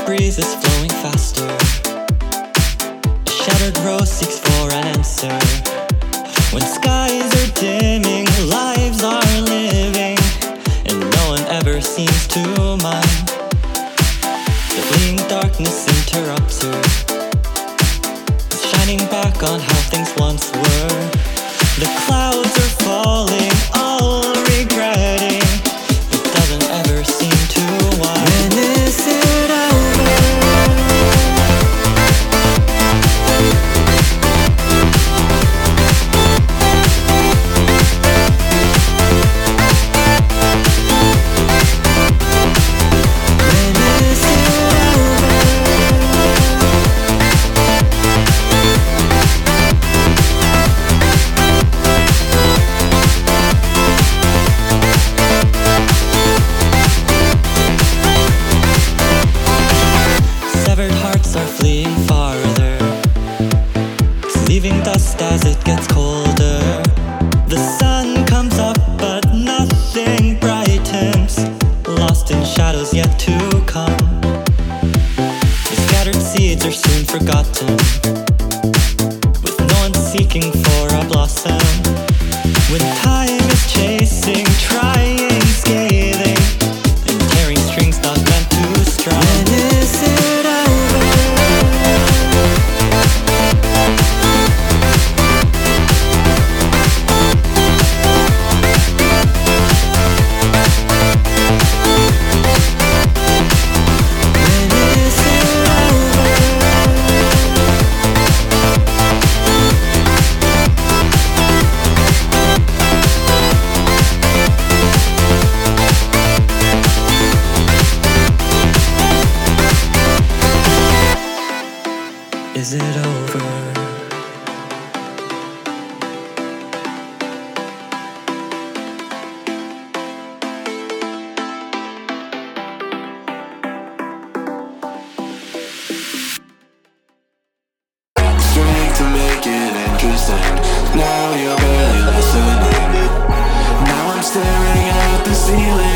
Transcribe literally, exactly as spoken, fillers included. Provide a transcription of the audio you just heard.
breeze is flowing faster. A shattered rose seeks for an answer. When skies are dimming, lives are living, and no one ever seems to mind. The fleeing darkness interrupts her, shining back on how things once were. The clouds are falling, all regretting. It doesn't ever seem to wind. When is it over? Fleeing farther, leaving dust as it gets colder. The sun comes up but nothing brightens, lost in shadows yet to come. The scattered seeds are soon forgotten, with no one seeking for a blossom. When time is chasing, trying, scathing, and tearing strings not meant to strum. When is it over? Is it over? Strength to make it interesting. Now you're barely listening. Now I'm staring at the ceiling.